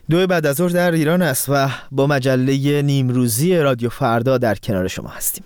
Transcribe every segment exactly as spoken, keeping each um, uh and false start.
دو بعد از ظهر در ایران است و با مجله نیمروزی رادیو فردا در کنار شما هستیم.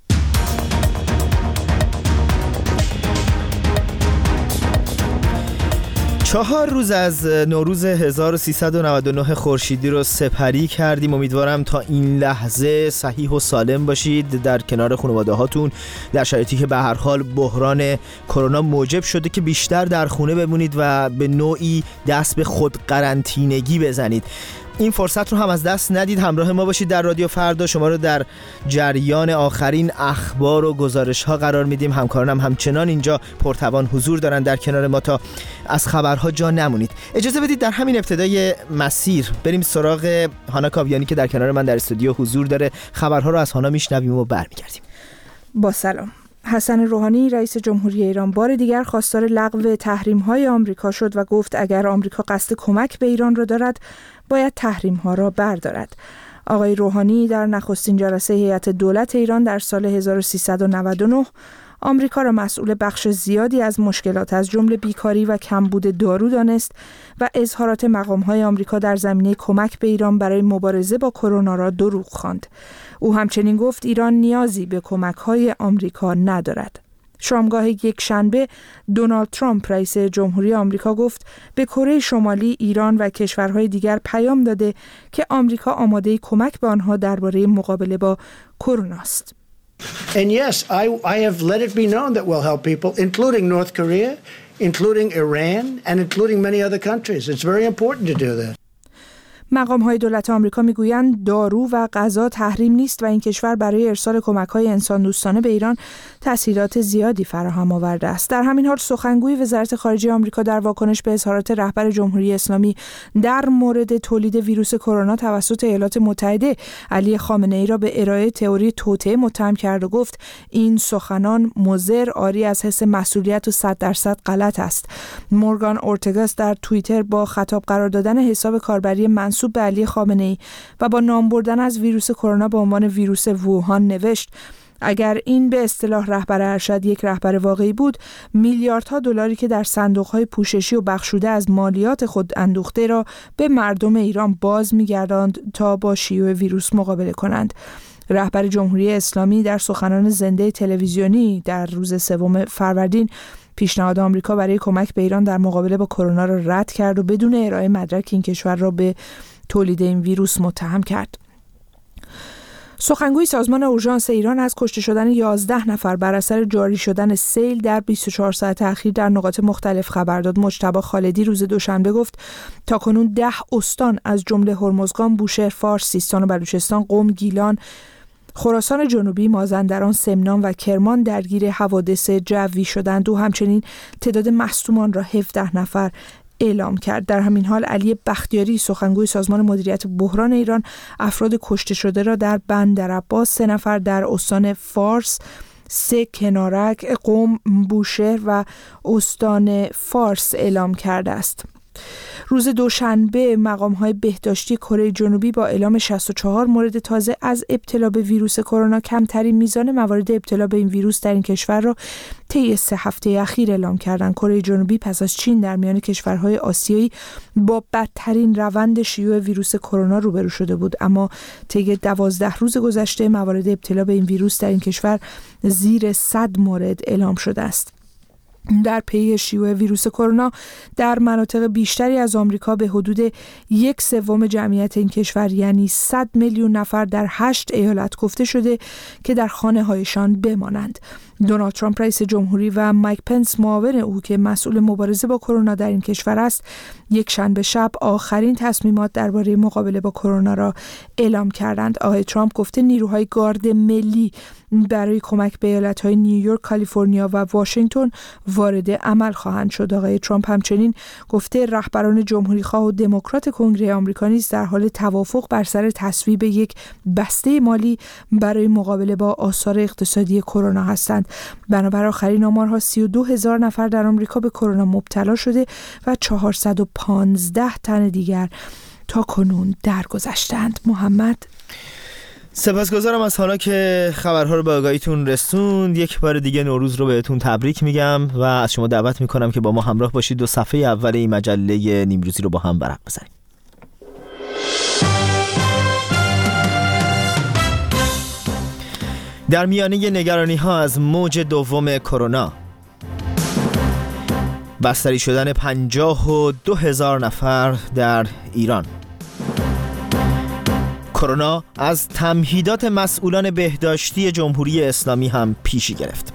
چهار روز از نوروز هزار و سیصد و نود و نه خورشیدی رو سپری کردیم. امیدوارم تا این لحظه صحیح و سالم باشید در کنار خانواده هاتون، در شرایطی که به هر حال بحران کرونا موجب شده که بیشتر در خونه بمونید و به نوعی دست به خود قرنطینگی بزنید. این فرصت رو هم از دست ندید، همراه ما باشید در رادیو فردا. شما رو در جریان آخرین اخبار و گزارش ها قرار میدیم. همکارانم هم همچنان اینجا پرتوان حضور دارن در کنار ما تا از خبرها جا نمونید. اجازه بدید در همین ابتدای مسیر بریم سراغ هانا کاویانی که در کنار من در استودیو حضور داره. خبرها رو از هانا میشنویم و برمیگردیم. با سلام. حسن روحانی رئیس جمهوری ایران بار دیگر خواستار لغو تحریم‌های آمریکا شد و گفت اگر آمریکا قصد کمک به ایران را دارد باید تحریم‌ها را بردارد. آقای روحانی در نخستین جلسه هیئت دولت ایران در سال هزار و سیصد و نود و نه آمریکا را مسئول بخش زیادی از مشکلات از جمله بیکاری و کمبود دارو دانست و اظهارات مقام‌های آمریکا در زمینه کمک به ایران برای مبارزه با کرونا را دروغ خواند. او همچنین گفت ایران نیازی به کمک‌های آمریکا ندارد. شامگاه یک شنبه دونالد ترامپ رئیس جمهوری آمریکا گفت به کره شمالی، ایران و کشورهای دیگر پیام داده که آمریکا آماده کمک به آنها درباره مقابله با کرونا است. And yes, I I have let it be known that we'll help people, including North Korea, including Iran, and including many other countries. It's very important to do that. مقام‌های دولت آمریکا میگویند دارو و غذا تحریم نیست و این کشور برای ارسال کمک‌های انسان دوستانه به ایران تسهیلات زیادی فراهم آورده است. در همین حال سخنگوی وزارت خارجه آمریکا در واکنش به اظهارات رهبر جمهوری اسلامی در مورد تولید ویروس کرونا توسط ایالات متحده، علی خامنه‌ای را به ارائه تئوری توطئه متهم کرد و گفت این سخنان مضر، عاری از حس مسئولیت و صد درصد غلط است. مورگان اورتگاس در توییتر با خطاب قرار دادن حساب کاربری منسوب به علی خامنه‌ای و با نام بردن از ویروس کرونا به عنوان ویروس ووهان نوشت اگر این به اصطلاح رهبر ارشد یک رهبر واقعی بود، میلیاردها دلاری که در صندوق‌های پوششی و بخشوده از مالیات خود اندوخته را به مردم ایران باز می‌گرداند تا با شیوع ویروس مقابله کنند. رهبر جمهوری اسلامی در سخنان زنده تلویزیونی در روز سوم فروردین پیشنهاد آمریکا برای کمک به ایران در مقابله با کرونا را رد کرد و بدون ارائه مدرک این کشور را به تولید این ویروس متهم کرد. سخنگوی سازمان اورژانس ایران از کشته شدن یازده نفر بر اثر جاری شدن سیل در بیست و چهار ساعت اخیر در نقاط مختلف خبر داد. مجتبی خالدی روز دوشنبه گفت تاکنون ده استان از جمله هرمزگان، بوشهر، فارس، سیستان و بلوچستان، قم، گیلان، خراسان جنوبی، مازندران، سمنان و کرمان درگیر حوادث جوی شدند. او همچنین تعداد مصدومان را هفده نفر اعلام کرد. در همین حال علی بختیاری سخنگوی سازمان مدیریت بحران ایران افراد کشته شده را در بندرعباس، سه نفر در استان فارس، سه کنارک، قم، بوشهر و استان فارس اعلام کرده است. روز دوشنبه مقام‌های بهداشتی کره جنوبی با اعلام شصت و چهار مورد تازه از ابتلا به ویروس کرونا کمترین میزان موارد ابتلا به این ویروس در این کشور را طی سه هفته اخیر اعلام کردند. کره جنوبی پس از چین در میان کشورهای آسیایی با بدترین روند شیوع ویروس کرونا روبرو شده بود، اما طی دوازده روز گذشته موارد ابتلا به این ویروس در این کشور زیر صد مورد اعلام شده است. در پی شیوع ویروس کرونا در مناطق بیشتری از آمریکا به حدود یک سوم جمعیت این کشور یعنی صد میلیون نفر در هشت ایالت گفته شده که در خانه‌هایشان بمانند. دونالد ترامپ رئیس جمهوری و مایک پنس معاون او که مسئول مبارزه با کرونا در این کشور است، یک شنبه شب آخرین تصمیمات درباره مقابله با کرونا را اعلام کردند. آقای ترامپ گفته نیروهای گارد ملی برای کمک به ایالت‌های نیویورک، کالیفرنیا و واشنگتن وارد عمل خواهند شد. آقای ترامپ همچنین گفته رهبران جمهوری‌خواه و دموکرات کنگره آمریکا نیز در حال توافق بر سر تصویب یک بسته مالی برای مقابله با آثار اقتصادی کرونا هستند. بنابر آخرین آمارها سی و دو هزار نفر در آمریکا به کرونا مبتلا شده و چهارصد و پانزده تن دیگر تا کنون درگذشتند. محمد، سپاسگزارم از هانا که خبرها رو به آگاهیتون رسوند. یک بار دیگه نوروز رو بهتون تبریک میگم و از شما دعوت میکنم که با ما همراه باشید و صفحه اول این مجله نیمروزی رو با هم ورق بزنیم. در میانه نگرانی ها از موج دوم کرونا، بستری شدن پنجاه و دو هزار نفر در ایران. کرونا از تمهیدات مسئولان بهداشتی جمهوری اسلامی هم پیشی گرفت.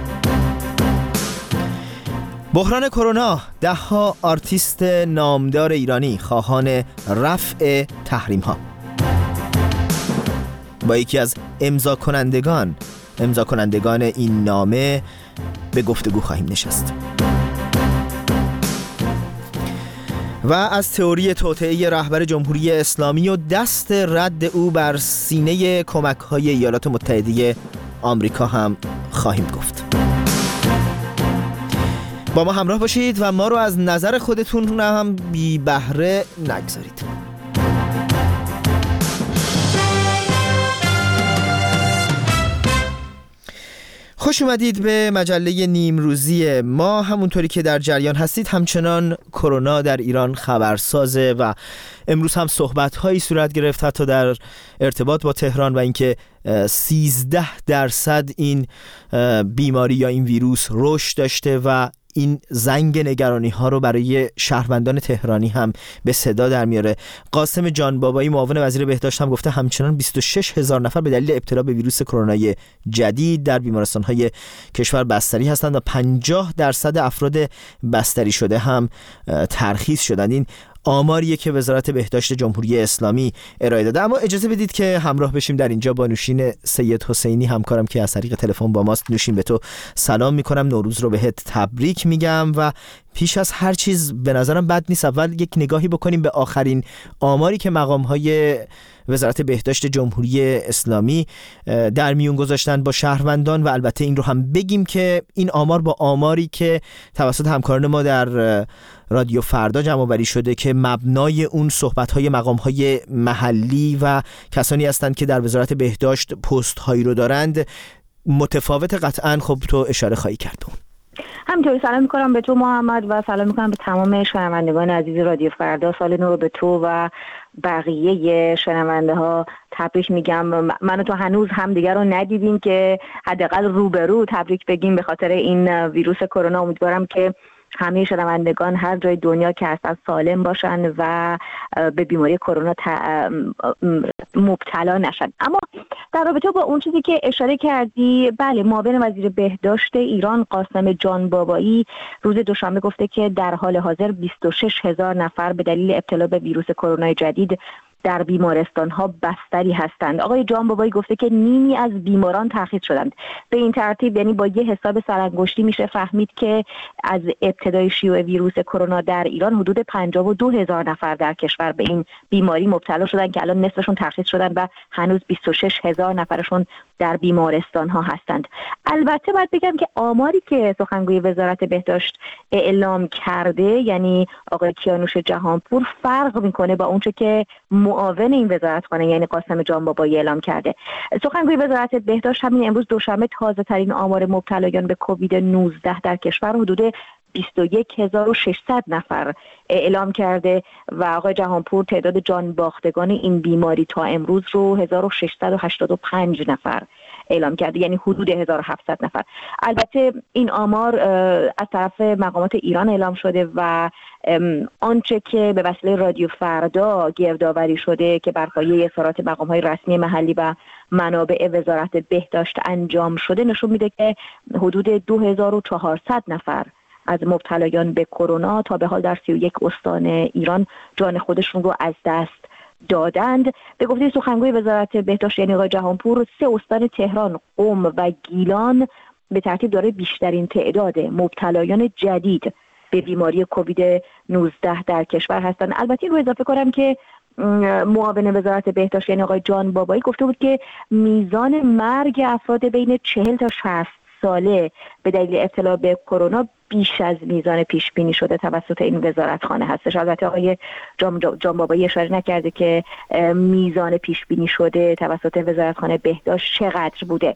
بحران کرونا، ده ها آرتیست نامدار ایرانی خواهان رفع تحریم ها. با یکی از امضا کنندگان امضا کنندگان این نامه به گفتگو خواهیم نشست. و از تئوری توطئه رهبر جمهوری اسلامی و دست رد او بر سینه کمک‌های ایالات متحده آمریکا هم خواهیم گفت. با ما همراه باشید و ما رو از نظر خودتون هم بی بهره نگذارید. خوش اومدید به مجله نیمروزی ما. همونطوری که در جریان هستید، همچنان کرونا در ایران خبرسازه و امروز هم صحبت‌هایی صورت گرفت حتی در ارتباط با تهران و اینکه سیزده درصد این بیماری یا این ویروس رشد داشته و این زنگ نگرانی ها رو برای شهروندان تهرانی هم به صدا در میاره. قاسم جانبابایی معاون وزیر بهداشت هم گفته همچنان بیست و شش هزار نفر به دلیل ابتلا به ویروس کرونای جدید در بیمارستان های کشور بستری هستند و پنجاه درصد افراد بستری شده هم ترخیص شدند. این آماریه که وزارت بهداشت جمهوری اسلامی ارائه داده. اما اجازه بدید که همراه بشیم در اینجا با نوشین سید حسینی، همکارم که از طریق تلفن با ماست. نوشین، به تو سلام میکنم، نوروز رو بهت تبریک میگم و پیش از هر چیز به نظرم بد نیست اول یک نگاهی بکنیم به آخرین آماری که مقام‌های وزارت بهداشت جمهوری اسلامی در میون گذاشتن با شهروندان و البته این رو هم بگیم که این آمار با آماری که توسط همکاران ما در رادیو فردا جمع‌آوری شده که مبنای اون صحبت‌های مقام‌های محلی و کسانی هستند که در وزارت بهداشت پست‌هایی رو دارند متفاوت. قطعاً خب تو اشاره خواهی کرد اون. همینطوری سلام میکنم به تو محمد و سلام میکنم به تمام شنوندگان عزیز رادیو فردا. سال نو رو به تو و بقیه شنونده ها تبریک میگم. من و تو هنوز هم دیگر رو ندیدیم که حداقل روبرو تبریک بگیم به خاطر این ویروس کرونا. امیدوارم که همه شنوندگان هر جای دنیا که هستن سالم باشن و به بیماری کرونا مبتلا نشن. اما در رابطه با اون چیزی که اشاره کردی، بله، معاون وزیر بهداشت ایران قاسم جانبابایی روز دوشنبه گفته که در حال حاضر بیست و شش هزار نفر به دلیل ابتلا به ویروس کرونا جدید در بیمارستان ها بستری هستند. آقای جانبابایی گفته که نیمی از بیماران ترخیص شدند. به این ترتیب، یعنی با یه حساب سرانگشتی میشه فهمید که از ابتدای شیوع ویروس کرونا در ایران حدود پنجاه و دو هزار نفر در کشور به این بیماری مبتلا شدند که الان نصفشون ترخیص شدند و هنوز بیست و شش هزار نفرشون در بیمارستان ها هستند. البته باید بگم که آماری که سخنگوی وزارت بهداشت اعلام کرده، یعنی آقای کیانوش جهانپور، فرق میکنه با اونچه که معاون این وزارتخانه یعنی قاسم جانبابایی اعلام کرده. سخنگوی وزارت بهداشت همین امروز دوشنبه تازه ترین آمار مبتلایان به کووید نوزده در کشور حدود بیست و یک هزار و ششصد نفر اعلام کرده و آقای جهانپور تعداد جان باختگان این بیماری تا امروز رو هزار و ششصد و هشتاد و پنج نفر اعلام کرده، یعنی حدود هزار و هفتصد نفر. البته این آمار از طرف مقامات ایران اعلام شده و آنچه که به وسیله رادیو فردا گردآوری شده که بر پایه اظهارات مقام‌های رسمی محلی و منابع وزارت بهداشت انجام شده نشون میده که حدود دو هزار و چهارصد نفر از مبتلایان به کرونا تا به حال در سی و یک استان ایران جان خودشون رو از دست دادند. به گفته سخنگوی وزارت بهداشت یعنی آقای جهانپور، سه استان تهران، قم و گیلان به ترتیب داره بیشترین تعداد مبتلایان جدید به بیماری کووید نوزده در کشور هستند. البته رو اضافه کنم که معاون وزارت بهداشت یعنی آقای جانبابایی گفته بود که میزان مرگ افراد بین چهل تا شصت ساله به دلیل ابتلا به کرونا بیش از میزان پیش بینی شده توسط این وزارتخانه هستش. البته آقای جانبابایی اشاره نکرده که میزان پیش بینی شده توسط وزارتخانه بهداشت چقدر بوده،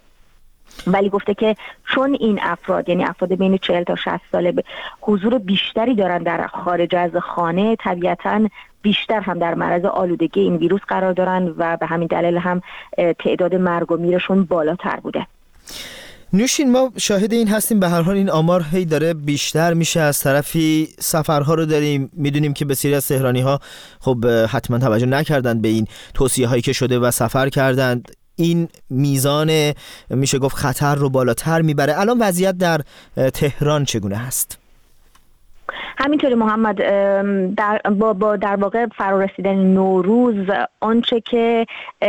ولی گفته که چون این افراد یعنی افراد بین چهل تا شصت ساله حضور بیشتری دارن در خارج از خانه، طبیعتاً بیشتر هم در معرض آلودگی این ویروس قرار دارن و به همین دلیل هم تعداد مرگ و میرشون بالاتر بوده. نوشین، ما شاهد این هستیم به هر حال این آمار هی داره بیشتر میشه. از طرفی سفرها رو داریم، میدونیم که بسیاری از تهرانی ها خب حتما توجه نکردند به این توصیه هایی که شده و سفر کردند. این میزان میشه گفت خطر رو بالاتر میبره. الان وضعیت در تهران چگونه هست؟ همینطوری محمد، در با, با در واقع فرارسیدن نوروز آنچه که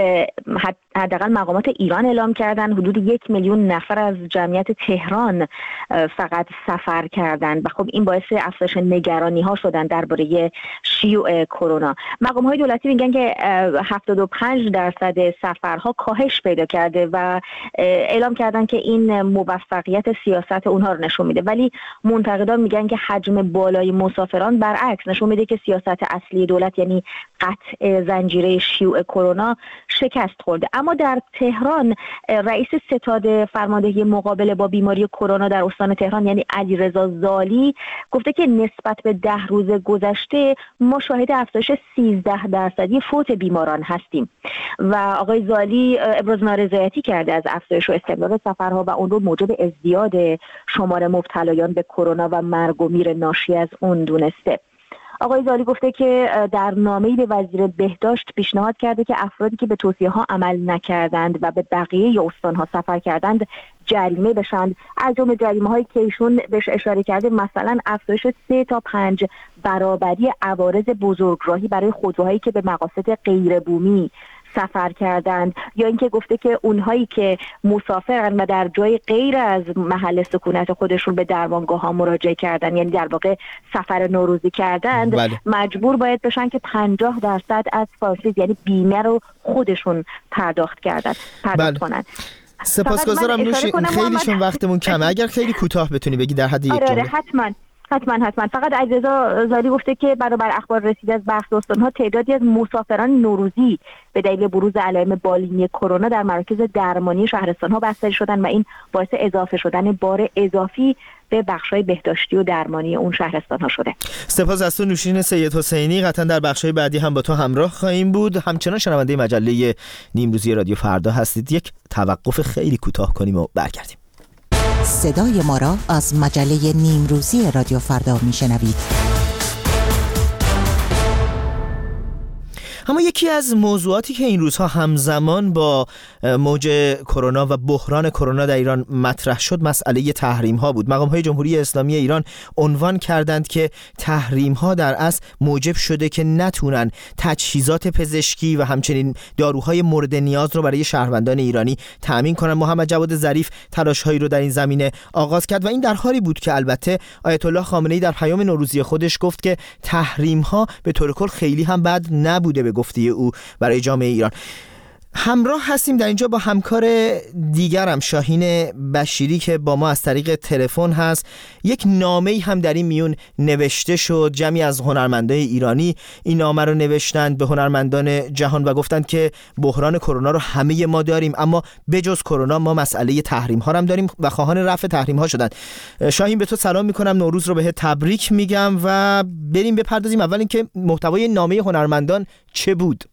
حداقل مقامات ایران اعلام کردن، حدود یک میلیون نفر از جمعیت تهران فقط سفر کردند و خب این باعث افزایش نگرانی ها شدن درباره شیوع کرونا. مقام های دولتی میگن که هفتاد و پنج درصد سفرها کاهش پیدا کرده و اعلام کردن که این موفقیت سیاست اونها رو نشون میده، ولی منتقدان میگن که حجم بالای مسافران برعکس نشون میده که سیاست اصلی دولت یعنی قطع زنجیره شیوع کرونا شکست خورده. اما در تهران رئیس ستاد فرماندهی مقابله با بیماری کرونا در استان تهران یعنی علیرضا زالی گفته که نسبت به ده روز گذشته ما شاهد افزایش سیزده درصدی فوت بیماران هستیم و آقای زالی ابراز نارضایتی کرده از افزایش و استمرار سفرها و اون رو موجب ازدیاد شمار مبتلایان به کرونا و مرگ و میر ناشی از اون دونسته. آقای زالی گفته که در نامه‌ای به وزیر بهداشت پیشنهاد کرده که افرادی که به توصیه‌ها عمل نکردند و به بقیه استان‌ها سفر کردند جریمه بشن. از جمله جریمه‌هایی که ایشون بهش اشاره کرده مثلا افزایش سه تا پنج برابری عوارض بزرگراهی برای خودروهایی که به مقاصد غیر بومی سفر کردند، یا اینکه گفته که اونهایی که مسافرن و در جای غیر از محل سکونت خودشون به درمانگاه ها مراجعه کردن، یعنی در واقع سفر نوروزی کردند، بله. مجبور باید بشن که پنجاه درصد از فاصله یعنی بیمه رو خودشون پرداخت کردن پرداخت بله. کنن. سپاسگزارم نوشین، خیلیشون وقتمون کمه. اگر خیلی کوتاه بتونی بگی در حد یک آره جمله. آره حتما حتما حتما فقط علیرضا زالی گفته که برابر اخبار رسیده از برخی استان‌ها تعدادی از مسافران نوروزی به دلیل بروز علائم بالینی کرونا در مراکز درمانی شهرستان‌ها بستری شدن و این باعث اضافه شدن بار اضافی به بخش‌های بهداشتی و درمانی اون شهرستان‌ها شده. سپاس از تو نوشین سید حسینی. قطعا در بخش‌های بعدی هم با تو همراه خواهیم بود. همچنان شنونده مجله نیمروزی رادیو فردا هستید. یک توقف خیلی کوتاه کنیم و برگردیم. صدای ما را از مجله نیمروزی رادیو فردا میشنوید. اما یکی از موضوعاتی که این روزها همزمان با موج کرونا و بحران کرونا در ایران مطرح شد مسئله تحریم ها بود. مقام های جمهوری اسلامی ایران عنوان کردند که تحریم ها در اصل موجب شده که نتونن تجهیزات پزشکی و همچنین داروهای مورد نیاز رو برای شهروندان ایرانی تأمین کنن. محمد جواد ظریف تلاش‌هایی رو در این زمینه آغاز کرد و این در حالی بود که البته آیت الله خامنه‌ای در پیام نوروزی خودش گفت که تحریم ها به طور کل خیلی هم بد نبوده به گفته او برای جامعه ایران. همراه هستیم در اینجا با همکار دیگرم شاهین بشیری که با ما از طریق تلفن هست. یک نامه‌ای هم در این میون نوشته شد. جمعی از هنرمندان ایرانی این نامه رو نوشتند به هنرمندان جهان و گفتند که بحران کرونا رو همه ما داریم، اما بجز کرونا ما مسئله تحریم ها هم داریم و خواهان رفع تحریم ها شدند. شاهین به تو سلام میکنم، نوروز رو بهت تبریک میگم و بریم بپردازیم. اول اینکه محتوای نامه هنرمندان چه بود؟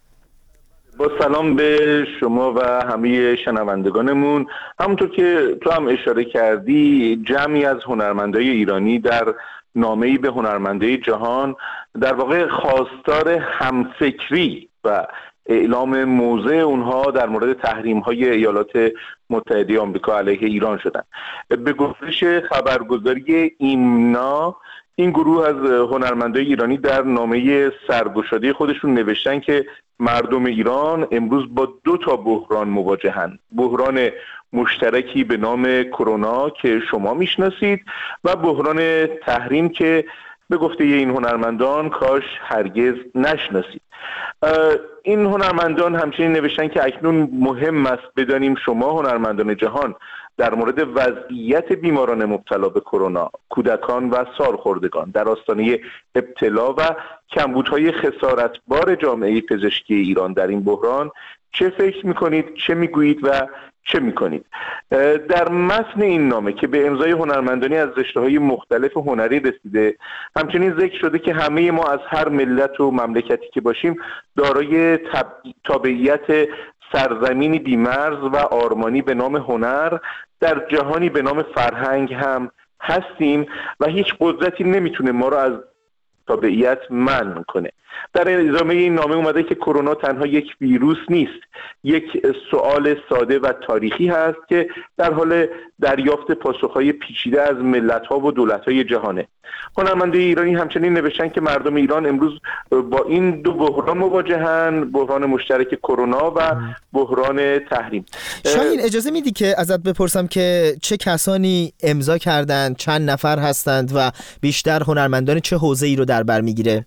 با سلام به شما و همه شنوندگانمون. همونطور که تو هم اشاره کردی جمعی از هنرمندای ایرانی در نامه‌ای به هنرمندای جهان در واقع خواستار همفکری و اعلام موضع اونها در مورد تحریم‌های ایالات متحده آمریکا علیه ایران شدند. به گزارش خبرگزاری ایمنا این گروه از هنرمندای ایرانی در نامه سرگشاده خودشون نوشتن که مردم ایران امروز با دو تا بحران مواجهند. بحران مشترکی به نام کرونا که شما میشناسید و بحران تحریم که به گفته این هنرمندان کاش هرگز نشناسید. این هنرمندان همچنین نوشتن که اکنون مهم است بدانیم شما هنرمندان جهان در مورد وضعیت بیماران مبتلا به کرونا، کودکان و سالخوردگان در آستانه ابتلا و کمبودهای خسارتبار جامعه پزشکی ایران در این بحران چه فکر میکنید، چه میگویید و چه میکنید؟ در متن این نامه که به امضای هنرمندانی از رشته‌های مختلف هنری رسیده، همچنین ذکر شده که همه ما از هر ملت و مملکتی که باشیم دارای تابعیت سرزمینی بی‌مرز و آرمانی به نام هنر در جهانی به نام فرهنگ هم هستیم و هیچ قدرتی نمیتونه ما را از تابعیت منع کنه. در ادامه این نامه اومده که کرونا تنها یک ویروس نیست، یک سوال ساده و تاریخی هست که در حال دریافت پاسخهای پیچیده از ملت‌ها و دولت‌های جهانه. هنرمندان ایرانی همچنین نوشتن که مردم ایران امروز با این دو بحران مواجهن، بحران مشترک کرونا و بحران تحریم. شاهین اجازه میدی که ازت بپرسم که چه کسانی امضا کردند، چند نفر هستند و بیشتر هنرمندان چه حوزه‌ای رو در بر میگیره؟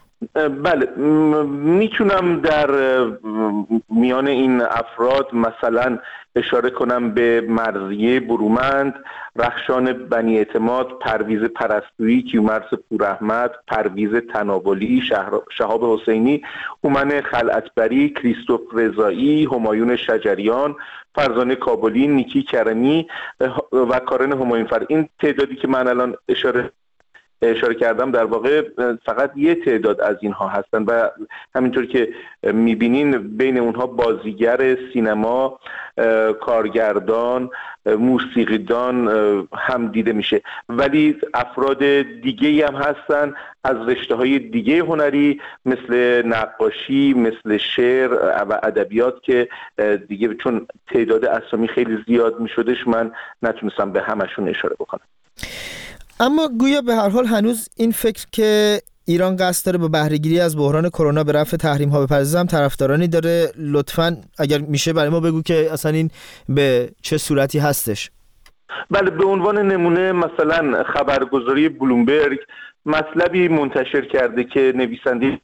بله، میتونم در میان این افراد مثلا اشاره کنم به مرضیه برومند، رخشان بنی اعتماد، پرویز پرستویی، کیومرث پوراحمد، پرویز تناولی، شهاب حسینی، هومن خلعتبری، کریستوف رضایی، همایون شجریان، فرزانه کابلی، نیکی کرمی و کارن همایونفر. این تعدادی که من الان اشاره اشاره کردم در واقع فقط یه تعداد از اینها هستن و همینطور که میبینین بین اونها بازیگر سینما، کارگردان، موسیقیدان هم دیده میشه، ولی افراد دیگه هم هستن از رشته‌های دیگه هنری مثل نقاشی، مثل شعر و ادبیات که دیگه چون تعداد اسامی خیلی زیاد میشدش من نتونستم به همشون اشاره بکنم. اما گویا به هر حال هنوز این فکر که ایران قصد داره با بهره‌گیری از بحران کرونا به رفع تحریم ها بپردازه هم طرفدارانی داره. لطفاً اگر میشه برای ما بگو که اصلا این به چه صورتی هستش. بله، به عنوان نمونه مثلا خبرگزاری بلومبرگ مطلبی منتشر کرده که نویسنده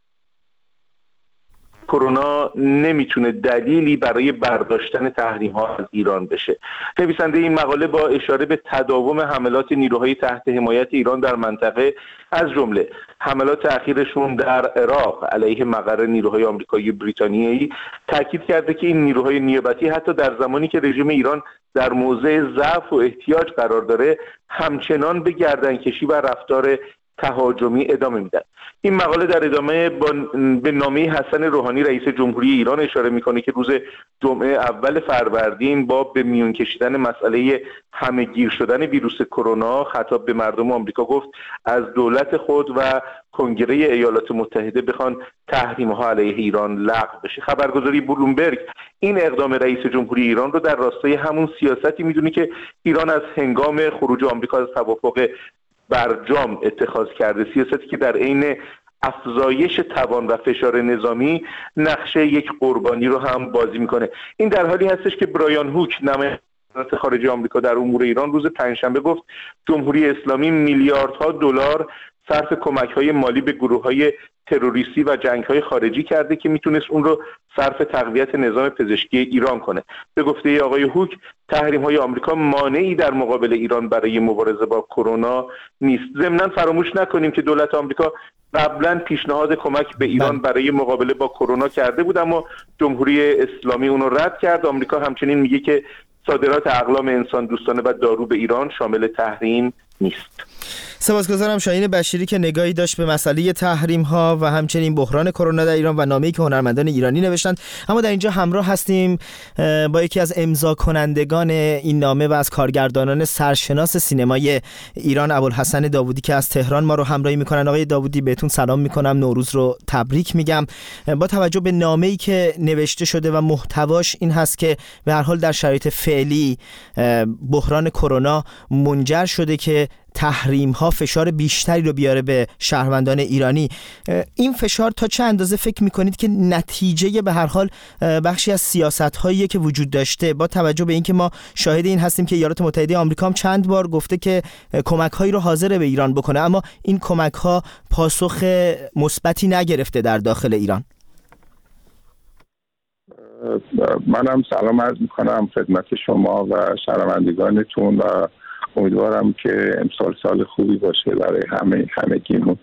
کرونا نمیتونه دلیلی برای برداشتن تحریم ها از ایران بشه. نویسنده این مقاله با اشاره به تداوم حملات نیروهای تحت حمایت ایران در منطقه، از جمله حملات اخیرشون در عراق علیه مقر نیروهای آمریکایی و بریتانیایی، تاکید کرده که این نیروهای نیابتی حتی در زمانی که رژیم ایران در موضع ضعف و احتیاج قرار داره همچنان به گردنکشی و رفتار تهاجمی ادامه میدن. این مقاله در ادامه با به نامه حسن روحانی رئیس جمهوری ایران اشاره میکنه که روز جمعه اول فروردین با به میون کشیدن مسئله همه‌گیر شدن ویروس کرونا خطاب به مردم آمریکا گفت از دولت خود و کنگره ایالات متحده بخوان تحریم‌ها علیه ایران لغو بشه. خبرگزاری بلومبرگ این اقدام رئیس جمهوری ایران رو در راستای همون سیاستی میدونه که ایران از هنگام خروج آمریکا از توافق برجام اتخاذ کرده، سیاستی که در عین افزایش توان و فشار نظامی نقشه یک قربانی رو هم بازی میکنه. این در حالی هستش که برایان هوک نماینده وزارت خارجه آمریکا در امور ایران روز پنجشنبه گفت جمهوری اسلامی میلیاردها دلار صرف کمک‌های مالی به گروه‌های تروریستی و جنگ‌های خارجی کرده که میتونست اون رو صرف تقویت نظام پزشکی ایران کنه. به گفته آقای هوک تحریم‌های آمریکا مانعی در مقابل ایران برای مبارزه با کرونا نیست. ضمناً فراموش نکنیم که دولت آمریکا قبلا پیشنهاد کمک به ایران برای مقابله با کرونا کرده بود اما جمهوری اسلامی اون رو رد کرد. آمریکا همچنین میگه که صادرات اقلام انسان دوستانه و دارو به ایران شامل تحریم نیست. سپاسگزارم شاهین بشیری که نگاهی داشت به مسئله تحریم ها و همچنین بحران کرونا در ایران و نامه‌ای که هنرمندان ایرانی نوشتند. اما در اینجا همراه هستیم با یکی از امضا کنندگان این نامه و از کارگردانان سرشناس سینمای ایران، ابوالحسن داوودی که از تهران ما رو همراهی میکنن. آقای داوودی بهتون سلام میکنم، نوروز رو تبریک میگم. با توجه به نامه‌ای که نوشته شده و محتواش این هست که به هر حال در شرایط فعلی بحران کرونا منجر شده که تحریم ها فشار بیشتری رو بیاره به شهروندان ایرانی. این فشار تا چه اندازه فکر میکنید که نتیجه به هر حال بخشی از سیاست هایی که وجود داشته، با توجه به اینکه ما شاهد این هستیم که ایالات متحده آمریکا هم چند بار گفته که کمک هایی رو حاضر به ایران بکنه اما این کمک ها پاسخ مثبتی نگرفته در داخل ایران؟ منم سلام عرض میکنم خدمت شما و شنوندگانتون و امیدوارم که امسال سال خوبی باشه برای همه همگیمون.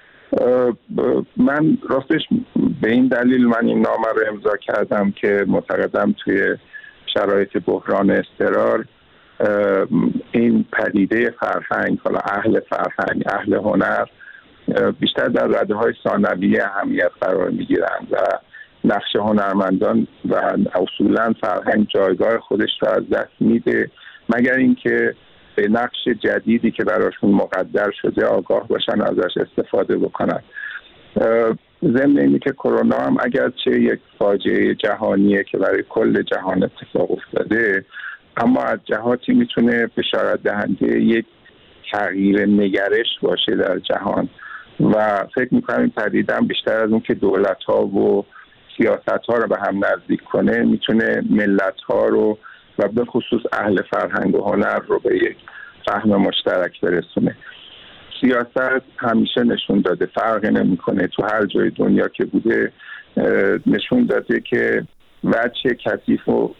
من راستش به این دلیل من این نامه رو امضا کردم که معتقدم توی شرایط بحران اضطرار این پدیده فرهنگ، حالا اهل فرهنگ، اهل هنر بیشتر در رده‌های ثانویه اهمیت قرار می‌گیرند و نقش هنرمندان و اصولاً فرهنگ جایگاه خودش رو از دست میده، مگر اینکه به نقش جدیدی که براشون مقدر شده آگاه باشن ازش استفاده بکنن. ضمن اینی که کرونا هم اگرچه یک فاجعه جهانیه که برای کل جهان اتفاق افتاده، اما از جهاتی میتونه بشارت دهنده یک تغییر نگرش باشه در جهان و فکر میکنم این پدیده هم بیشتر از اون که دولت ها و سیاست ها رو به هم نزدیک کنه، میتونه ملت ها رو و به خصوص اهل فرهنگ و هنر رو به یک فهم مشترک برسونه. سیاست همیشه نشون داده فرقی نمیکنه، تو هر جای دنیا که بوده نشون داده که وجه کثیف و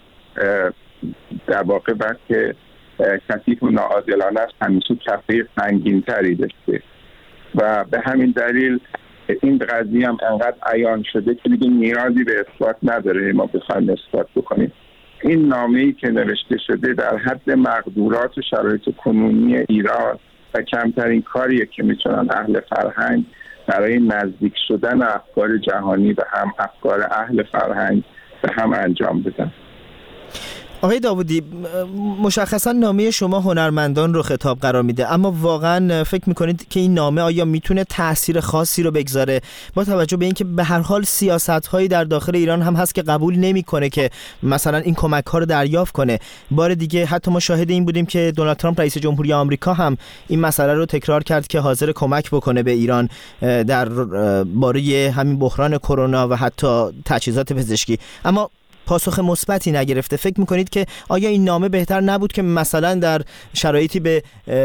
در واقع وقت کثیف و ناعادلانه است همیشه کفه سنگین تری داشته و به همین دلیل این قضیه هم انقدر عیان شده که دیگه نیازی به اثبات نداره ما بخوایم اثبات بکنیم. این نامه‌ای که نوشته شده در حد مقدورات و شرایط کنونی ایران و کمترین کاریه که میتونن اهل فرهنگ برای نزدیک شدن افکار جهانی و هم افکار اهل فرهنگ به هم انجام بدن. آقای داوودی، مشخصا نامه شما هنرمندان رو خطاب قرار میده، اما واقعا فکر میکنید که این نامه آیا میتونه تأثیر خاصی رو بگذاره با توجه به اینکه به هر حال سیاست‌هایی در داخل ایران هم هست که قبول نمیکنه که مثلا این کمک‌ها رو دریافت کنه؟ بار دیگه حتی ما شاهد این بودیم که دونالد ترامپ رئیس جمهوری آمریکا هم این مسئله رو تکرار کرد که حاضر کمک بکنه به ایران در باره همین بحران کرونا و حتی تجهیزات پزشکی، اما پاسخ مثبتی نگرفته. فکر میکنید که آیا این نامه بهتر نبود که مثلا در شرایطی به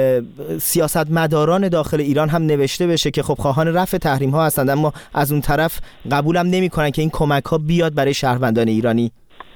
سیاستمداران داخل ایران هم نوشته بشه که خب خواهان رفع تحریم ها هستند اما از اون طرف قبولم نمیکنن که این کمک ها بیاد برای شهروندان ایرانی؟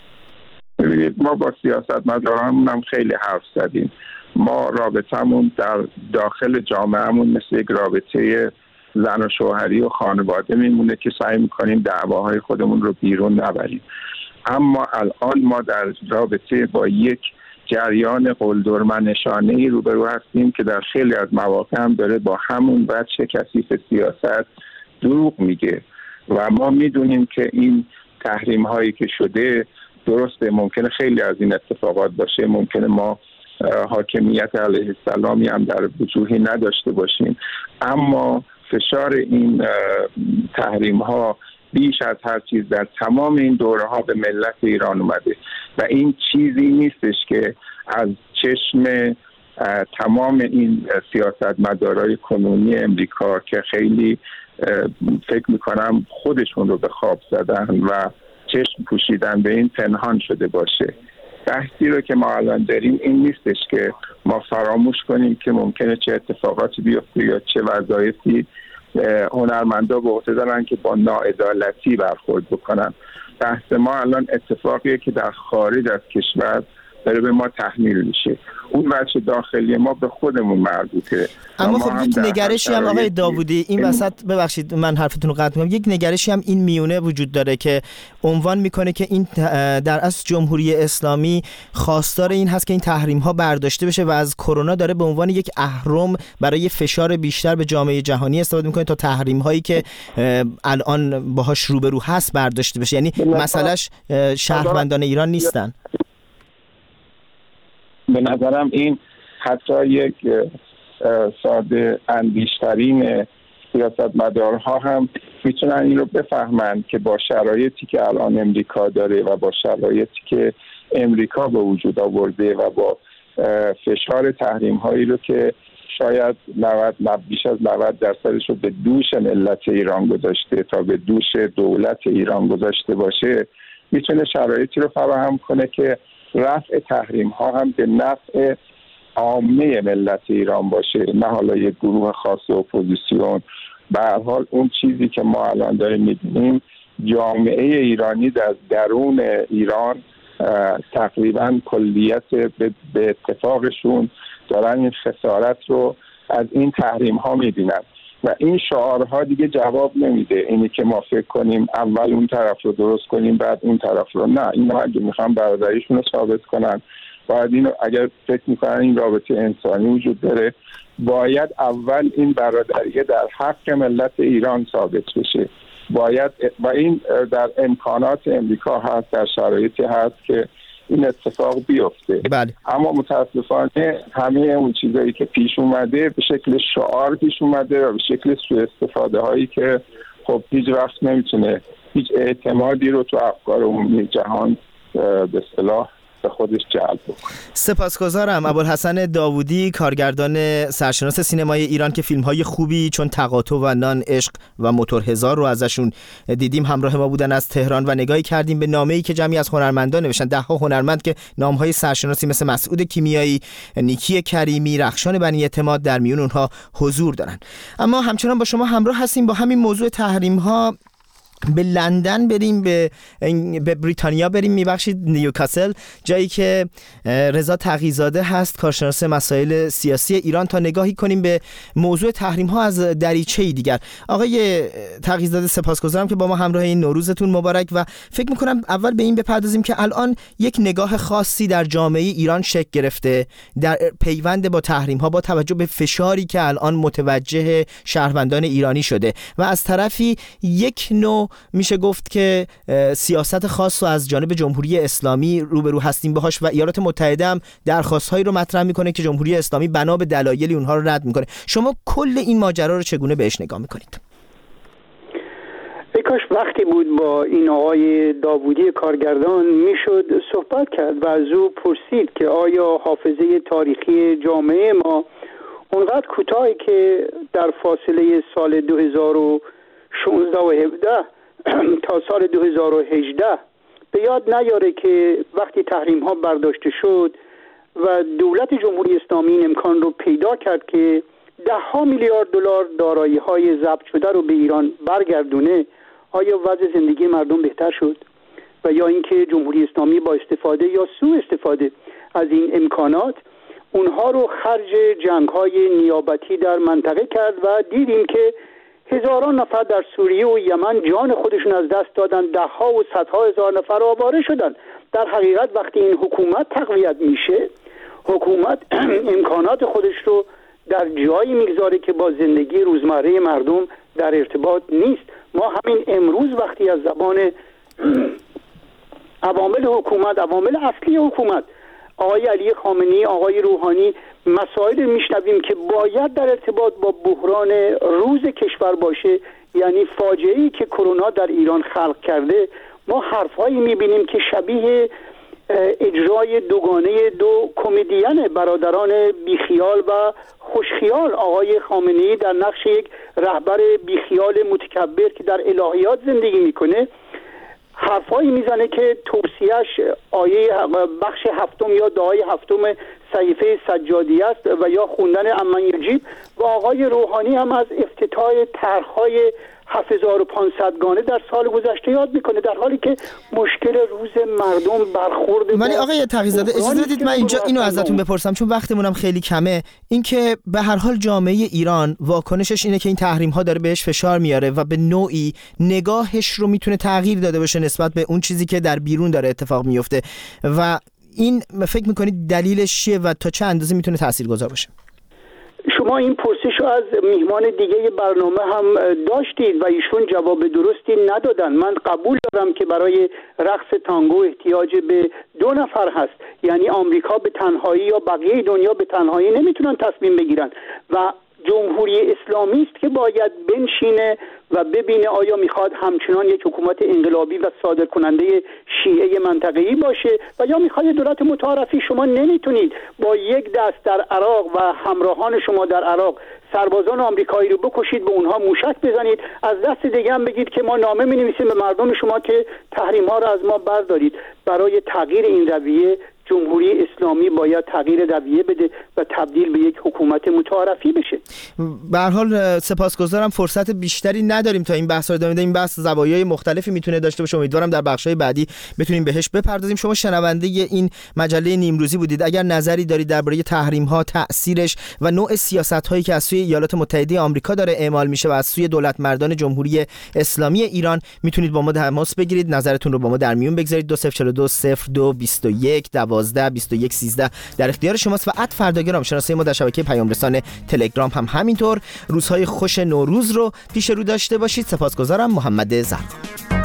ما با سیاستمداران هم خیلی حرف زدیم. ما رابطمون در داخل جامعهمون مثل یک رابطه زن و شوهری و خانواده میمونه که سعی میکنیم دعواهای خودمون رو بیرون نبریم. اما الان ما در رابطه با یک جریان قلدرمنشانه‌ای روبرو هستیم که در خیلی از مواقع هم داره با همون بچه کثیف سیاست دروغ میگه و ما میدونیم که این تحریم هایی که شده درسته، ممکنه خیلی از این اتفاقات باشه، ممکنه ما حاکمیت علیه السلامی هم در وجوهی نداشته باشیم، اما فشار این تحریم ها بیش از هر چیز در تمام این دوره ها به ملت ایران اومده و این چیزی نیستش که از چشم تمام این سیاستمدارای کنونی امریکا که خیلی فکر میکنم خودشون رو به خواب زدن و چشم پوشیدن به این پنهان شده باشه. بحثی رو که ما الان داریم این نیستش که ما فراموش کنیم که ممکنه چه اتفاقاتی بیفته یا چه وظایفی هنرمندا به عهده دارن که با ناعدالتی برخورد بکنن. بحث ما الان اتفاقیه که در خارج از کشور داره به ما تحمیل میشه. اون بچه داخلی ما به خودمون مربوطه. اما خب یک نگرشی هم آقای داوودی این وسط، ببخشید من حرفتون رو قطع می‌کنم، یک نگرشی هم این میونه وجود داره که عنوان میکنه که این در اصل جمهوری اسلامی خواستار این هست که این تحریم ها برداشته بشه و از کرونا داره به عنوان یک اهرم برای فشار بیشتر به جامعه جهانی استفاده میکنه تا تحریم هایی که الان باهاش روبرو هست برداشته بشه. یعنی مسئلهش شهروندان ایران نیستن. به نظرم این حتی یک ساده اندیشترین سیاستمدارها هم میتونن این رو بفهمن که با شرایطی که الان امریکا داره و با شرایطی که امریکا به وجود آورده و با فشار تحریم هایی رو که شاید نود بیش از نود درصدش رو به دوش ملت ایران گذاشته تا به دوش دولت ایران گذاشته باشه، میتونه شرایطی رو فراهم کنه که رفع تحریم ها هم به نفع عامه ملت ایران باشه، نه حالا یک گروه خاص اپوزیسیون. به هر حال اون چیزی که ما الان داریم می‌بینیم، جامعه ایرانی در درون ایران تقریبا کلیت به اتفاقشون دارن این خسارت رو از این تحریم ها می‌بینن و این شعارها دیگه جواب نمیده. اینی که ما فکر کنیم اول اون طرف رو درست کنیم بعد اون طرف رو، نه، اینا اگه میخوان برادریشون رو ثابت کنن باید اینو، اگر فکر میکنن این رابطه انسانی وجود داره باید اول این برادریه در حق ملت ایران ثابت بشه. باید و این در امکانات امریکا هست، در شرایطی هست که این اتفاق بیفته. بله. اما متاسفانه همه اون چیزایی که پیش اومده به شکل شعار پیش اومده و به شکل سوء استفاده هایی که خب هیچ وقت نمیتونه هیچ اعتمادی رو تو افکار عمومی جهان به اصطلاح به خودش جلب بکنه. سپاسگزارم. ابوالحسن داوودی، کارگردان سرشناس سینمای ایران که فیلم‌های خوبی چون تقاطع و نان، عشق و موتور هزار رو ازشون دیدیم، همراه ما بودن از تهران و نگاهی کردیم به نامه‌ای که جمعی از هنرمندان نوشتن. ده ها هنرمند که نام‌های سرشناسی مثل مسعود کیمیایی، نیکی کریمی، رخشان بنی اعتماد در میون اونها حضور دارن. اما همچنان با شما همراه هستیم با همین موضوع تحریم‌ها. به لندن بریم، به به بریتانیا بریم، میبخشید نیوکاسل، جایی که رضا تقی‌زاده هست، کارشناس مسائل سیاسی ایران، تا نگاهی کنیم به موضوع تحریم ها از دریچه‌ای دیگر. آقای تقی‌زاده سپاسگزارم که با ما همراه این. نوروزتون مبارک. و فکر میکنم اول به این بپردازیم که الان یک نگاه خاصی در جامعه ایران شکل گرفته در پیوند با تحریم ها، با توجه به فشاری که الان متوجه شهروندان ایرانی شده و از طرفی یک نوع میشه گفت که سیاست خاص رو از جانب جمهوری اسلامی روبرو هستیم باهاش و ایالات متحده هم درخواست‌هایی رو مطرح میکنه که جمهوری اسلامی بنا به دلایلی اونها رو رد میکنه. شما کل این ماجرا رو چگونه بهش نگاه میکنید؟ ای کاش وقتی بود با این آقای داوودی کارگردان میشد صحبت کرد و از او پرسید که آیا حافظه تاریخی جامعه ما اونقدر کوتاهی که در فاصله سال دو هزار و شانزده و هفده تا سال دو هزار و هجده به یاد نیاره که وقتی تحریم ها برداشته شد و دولت جمهوری اسلامی این امکان رو پیدا کرد که ده ها میلیارد دلار دارایی های ضبط شده رو به ایران برگردونه، آیا وضع زندگی مردم بهتر شد؟ و یا اینکه جمهوری اسلامی با استفاده یا سوء استفاده از این امکانات اونها رو خرج جنگ های نیابتی در منطقه کرد و دیدیم که هزاران نفر در سوریه و یمن جان خودشون از دست دادن، ده ها و صدها هزار نفر آواره شدن. در حقیقت وقتی این حکومت تقویت میشه، حکومت امکانات خودش رو در جایی میگذاره که با زندگی روزمره مردم در ارتباط نیست. ما همین امروز وقتی از زبان عوامل حکومت، عوامل اصلی حکومت، آقای علی خامنه‌ای، آقای روحانی، مسائل میشنویم که باید در ارتباط با بحران روز کشور باشه، یعنی فاجعه‌ای که کرونا در ایران خلق کرده. ما حرفایی میبینیم که شبیه اجرای دوگانه دو کمدین برادران بیخیال و خوشخیال. آقای خامنه‌ای در نقش یک رهبر بیخیال متکبر که در الهیات زندگی میکنه حرفایی میزنه که توصیهش آیه بخش هفتم یا دعای هفتم صحیفه سجادی است و یا خوندن امن یجیب. و آقای روحانی هم از افتتاح طرح‌های هفت هزار و پانصد گانه در سال گذشته یاد میکنه، در حالی که مشکل روز مردم برخورد. ولی آقای تقی‌زاده اجازه بدید من اینجا اینو ازتون بپرسم چون وقتمونم خیلی کمه. اینکه به هر حال جامعه ایران واکنشش اینه که این تحریم ها داره بهش فشار میاره و به نوعی نگاهش رو میتونه تغییر داده باشه نسبت به اون چیزی که در بیرون داره اتفاق میفته و این فکر میکنید دلیلش چیه و تا چه اندازه میتونه تاثیرگذار باشه؟ شما این پرسش رو از میهمان دیگه برنامه هم داشتید و ایشون جواب درستی ندادن. من قبول دارم که برای رقص تانگو احتیاج به دو نفر هست، یعنی آمریکا به تنهایی یا بقیه دنیا به تنهایی نمیتونن تصمیم بگیرن و جمهوری اسلامی است که باید بنشینه و ببینه آیا میخواد همچنان یک حکومت انقلابی و صادر کننده شیعه منطقه‌ای باشه و یا میخواد دولت متعارفی. شما نمیتونید با یک دست در عراق و همراهان شما در عراق سربازان آمریکایی رو بکشید، به اونها موشک بزنید، از دست دیگه هم بگید که ما نامه می‌نویسیم به مردم شما که تحریم ها رو از ما بردارید. برای تغییر این رویه جمهوری اسلامی باید تغییر رویه بده و تبدیل به یک حکومت متعارفی بشه. به هر حال سپاسگزارم، فرصت بیشتری نداریم تا این بحث رو ادامه بدیم. این بحث زوایای مختلفی میتونه داشته باشه، امیدوارم در بخش‌های بعدی بتونیم بهش بپردازیم. شما شنونده این مجله نیمروزی بودید. اگر نظری دارید درباره تحریم‌ها، تأثیرش و نوع سیاست‌هایی که از سوی ایالات متحده آمریکا داره اعمال میشه و از سوی دولت مردان جمهوری اسلامی ایران، میتونید با ما تماس بگیرید، نظرتون رو با ما در میون بگذارید. دو صفر چهار دو صفر دو بیست و یک دوازده بیست و یک سیزده در اختیار شماست و اد فرداگرام شناسه ما در شبکه پیام رسان تلگرام هم همینطور. روزهای خوش نوروز رو پیش رو داشته باشید. سپاسگزارم. محمد زرقا.